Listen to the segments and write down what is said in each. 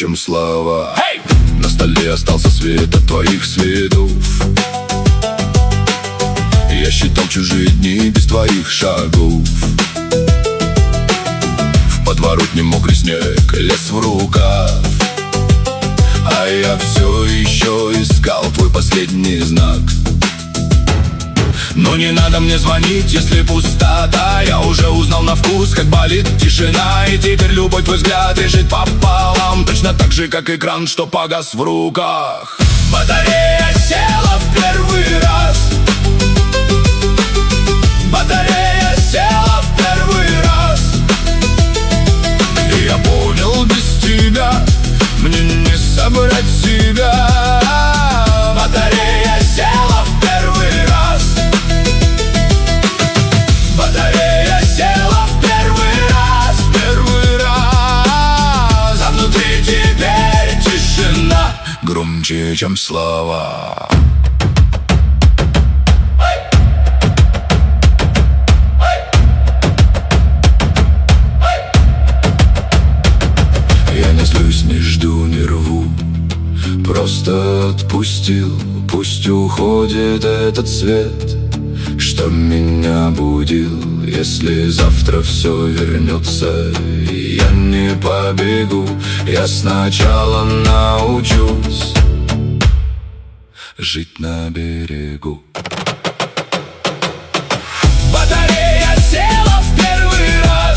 чем слова. На столе остался свет от твоих следов. Я считал чужие дни без твоих шагов. В подворотне мокрый снег, лес в рукав, а я все еще искал твой последний знак. Но не надо мне звонить, если пустота. Я уже узнал на вкус, как болит тишина. И теперь любой твой взгляд режет пополам, точно так же, как экран, что погас в руках. Батарея села в первый раз. Батарея села в первый раз. И я понял, без тебя мне не собрать себя. Батарея села в первый раз. Батарея села в первый раз. А внутри теперь тишина громче, чем слова. Я не злюсь, не жду, не рву, просто отпустил. Пусть уходит этот свет, что меня будил. Если завтра все вернется, я не побегу. Я сначала научусь жить на берегу. Батарея села в первый раз.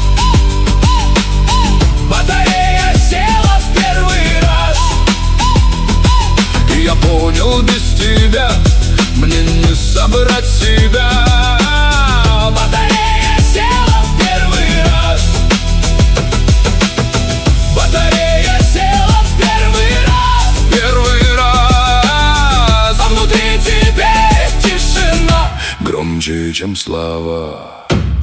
Батарея села в первый раз. И я понял, без тебя мне не собрать себя. Батарея села в первый раз. Батарея села в первый раз. А внутри теперь тишина громче, чем слова.